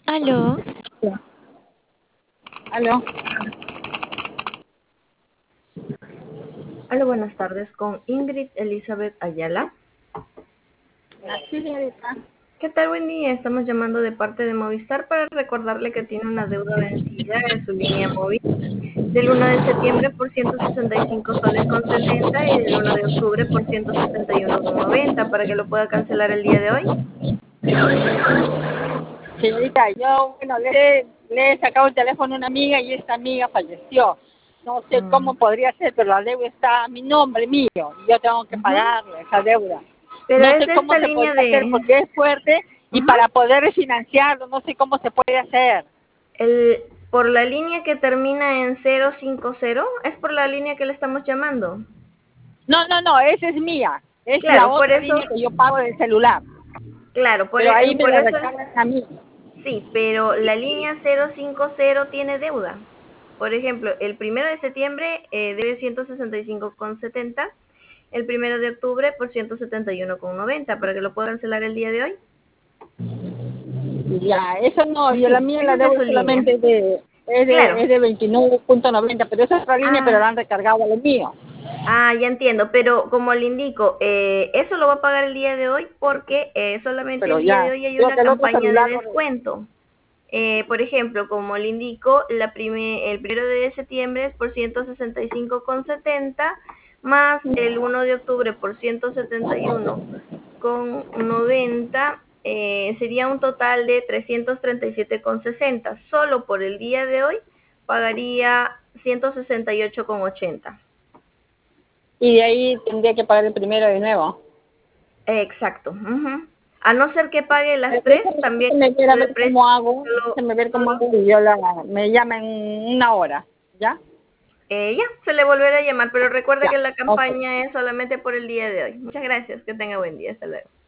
Aló, Aló. Hola, buenas tardes, con Ingrid Elizabeth Ayala. Sí, señorita. ¿Qué tal? Buen día. Estamos llamando de parte de Movistar para recordarle que tiene una deuda vencida en su línea móvil del 1 de septiembre por 165 soles con 70 y del 1 de octubre por 171,90 para que lo pueda cancelar el día de hoy. Señorita, yo, bueno, le he sacado el teléfono a una amiga y esta amiga falleció. No sé cómo podría ser, pero la deuda está a mi nombre mío y yo tengo que Ujú. pagarle esa deuda. Pero No es sé de cómo esta se línea podría hacer de... porque es fuerte y Ujú. para poder refinanciarlo, no sé cómo se puede hacer. Por la línea que termina en 050, es por la línea que le estamos llamando. No, no, no, esa es mía. Es la Claro, por otra eso, línea que yo pago del celular, claro, pero ahí me por la eso es... recargan a mí. Sí, pero la línea 050 tiene deuda. Por ejemplo, el 1 de septiembre debe 165,70, el 1 de octubre por 171,90 para que lo pueda cancelar el día de hoy. Ya, eso no, yo la Sí, mía esa la es de debo su línea. solamente Claro. es de 29,90, pero esa otra línea, pero Ah, la han recargado a lo mío. ya entiendo, pero como le indico, eso lo va a pagar el día de hoy porque solamente Pero el día de ya, hoy hay creo una que el otro campaña de celular no. descuento. Por ejemplo, como le indico, el 1 de septiembre es por 165,70 más el 1 de octubre por 171,90, sería un total de 337,60. Solo por el día de hoy pagaría 168,80. Y de ahí tendría que pagar el primero de nuevo. Exacto. Ujú. A no ser que pague las tres, también Déjeme ver a el ver precio cómo hago, solo, déjeme ver cómo solo hago y yo me llama en una hora, ¿ya? Ya, se le volverá a llamar, pero recuerde Ya, que la ok. campaña es solamente por el día de hoy. Muchas gracias, que tenga buen día, hasta luego.